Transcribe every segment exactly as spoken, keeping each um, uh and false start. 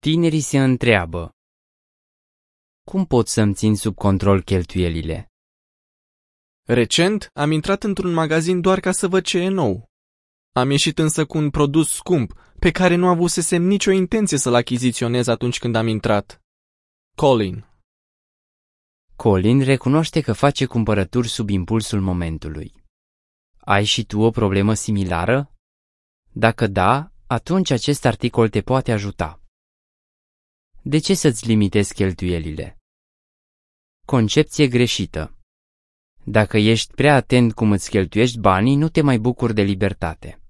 Tinerii se întreabă: cum pot să-mi țin sub control cheltuielile? Recent am intrat într-un magazin doar ca să văd ce e nou. Am ieșit însă cu un produs scump, pe care nu avusesem nicio intenție să-l achiziționez atunci când am intrat. Colin. Colin recunoaște că face cumpărături sub impulsul momentului. Ai și tu o problemă similară? Dacă da, atunci acest articol te poate ajuta. De ce să-ți limitezi cheltuielile? Concepție greșită. Dacă ești prea atent cum îți cheltuiești banii, nu te mai bucuri de libertate.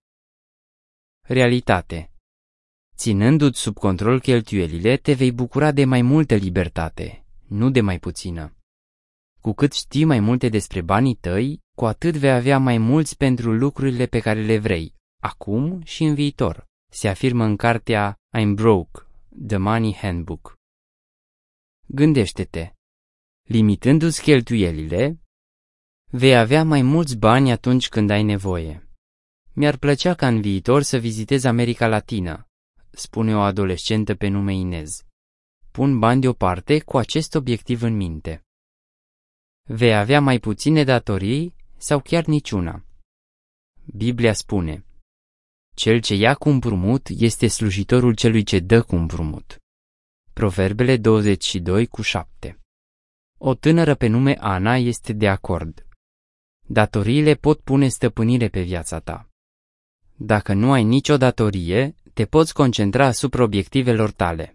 Realitate. Ținându-ți sub control cheltuielile, te vei bucura de mai multă libertate, nu de mai puțină. Cu cât știi mai multe despre banii tăi, cu atât vei avea mai mulți pentru lucrurile pe care le vrei, acum și în viitor, se afirmă în cartea I'm Broke, The Money Handbook. Gândește-te. Limitându-ți cheltuielile, vei avea mai mulți bani atunci când ai nevoie. Mi-ar plăcea ca în viitor să vizitez America Latină, spune o adolescentă pe nume Inez. Pun bani deoparte cu acest obiectiv în minte. Vei avea mai puține datorii sau chiar niciuna. Biblia spune: cel ce ia cu împrumut este slujitorul celui ce dă cu împrumut. Proverbele douăzeci și doi cu șapte. O tânără pe nume Ana este de acord. Datoriile pot pune stăpânire pe viața ta. Dacă nu ai nicio datorie, te poți concentra asupra obiectivelor tale.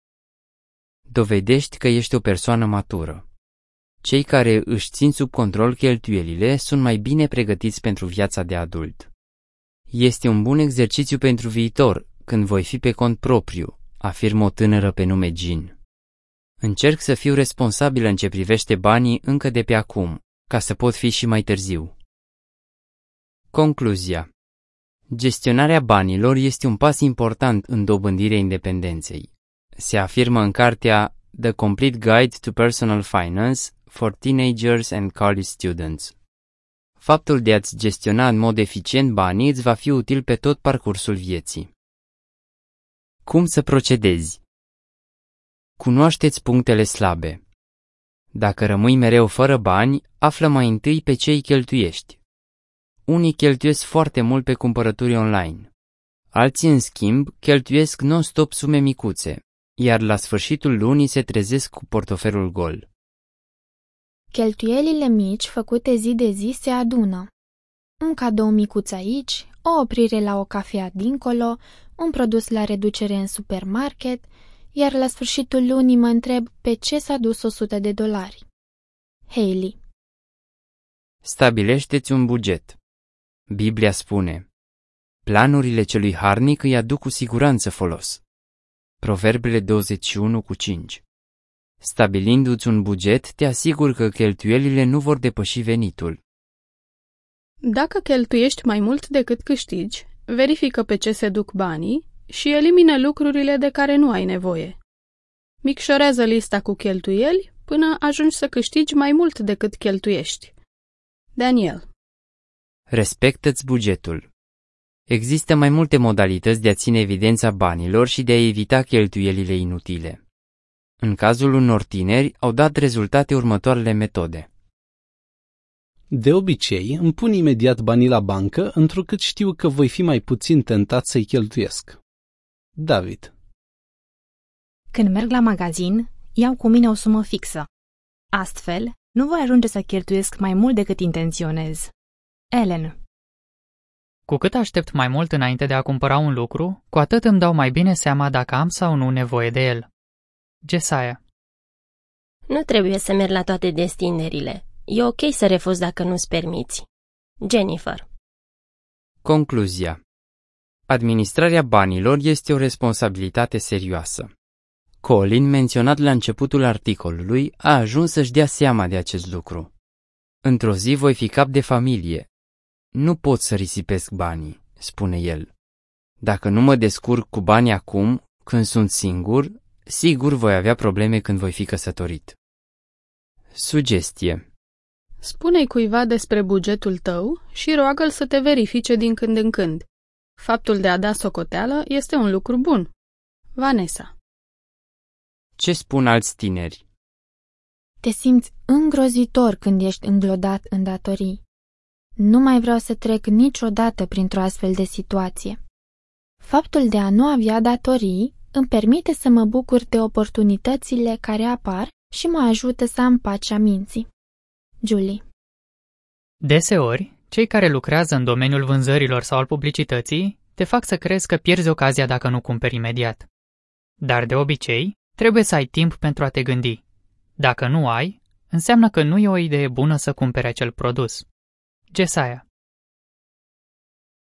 Dovedești că ești o persoană matură. Cei care își țin sub control cheltuielile sunt mai bine pregătiți pentru viața de adult. Este un bun exercițiu pentru viitor, când voi fi pe cont propriu, afirmă o tânără pe nume Jean. Încerc să fiu responsabilă în ce privește banii încă de pe acum, ca să pot fi și mai târziu. Concluzia. Gestionarea banilor este un pas important în dobândirea independenței. Se afirmă în cartea The Complete Guide to Personal Finance for Teenagers and College Students. Faptul de a-ți gestiona în mod eficient banii îți va fi util pe tot parcursul vieții. Cum să procedezi? Cunoaște-ți punctele slabe. Dacă rămâi mereu fără bani, află mai întâi pe ce îi cheltuiești. Unii cheltuiesc foarte mult pe cumpărături online. Alții, în schimb, cheltuiesc non-stop sume micuțe, iar la sfârșitul lunii se trezesc cu portofelul gol. Cheltuielile mici făcute zi de zi se adună. Un cadou micuț aici, o oprire la o cafea dincolo, un produs la reducere în supermarket, iar la sfârșitul lunii mă întreb pe ce s-a dus o sută de dolari. Hailey. Stabilește-ți un buget. Biblia spune: planurile celui harnic îi aduc cu siguranță folos. Proverbele douăzeci și unu cu cinci. Stabilindu-ți un buget, te asiguri că cheltuielile nu vor depăși venitul. Dacă cheltuiești mai mult decât câștigi, verifică pe ce se duc banii și elimină lucrurile de care nu ai nevoie. Micșorează lista cu cheltuieli până ajungi să câștigi mai mult decât cheltuiești. Daniel. Respectă-ți bugetul. Există mai multe modalități de a ține evidența banilor și de a evita cheltuielile inutile. În cazul unor tineri, au dat rezultate următoarele metode. De obicei, îmi pun imediat banii la bancă, întrucât știu că voi fi mai puțin tentat să-i cheltuiesc. David. Când merg la magazin, iau cu mine o sumă fixă. Astfel, nu voi ajunge să cheltuiesc mai mult decât intenționez. Ellen. Cu cât aștept mai mult înainte de a cumpăra un lucru, cu atât îmi dau mai bine seama dacă am sau nu nevoie de el. Jesiah. Nu trebuie să merg la toate destinderile. E ok să refuzi dacă nu-ți permiți. Jennifer. Concluzia. Administrarea banilor este o responsabilitate serioasă. Colin, menționat la începutul articolului, a ajuns să-și dea seama de acest lucru. Într-o zi voi fi cap de familie. Nu pot să risipesc banii, spune el. Dacă nu mă descurc cu banii acum, când sunt singur, sigur voi avea probleme când voi fi căsătorit. Sugestie. Spune-i cuiva despre bugetul tău și roagă-l să te verifice din când în când. Faptul de a da socoteală este un lucru bun. Vanessa. Ce spun alți tineri? Te simți îngrozitor când ești înglodat în datorii. Nu mai vreau să trec niciodată printr-o astfel de situație. Faptul de a nu avea datorii îmi permite să mă bucur de oportunitățile care apar și mă ajută să am pacea minții. Julie. Deseori, cei care lucrează în domeniul vânzărilor sau al publicității te fac să crezi că pierzi ocazia dacă nu cumperi imediat. Dar de obicei, trebuie să ai timp pentru a te gândi. Dacă nu ai, înseamnă că nu e o idee bună să cumperi acel produs. Jesiah.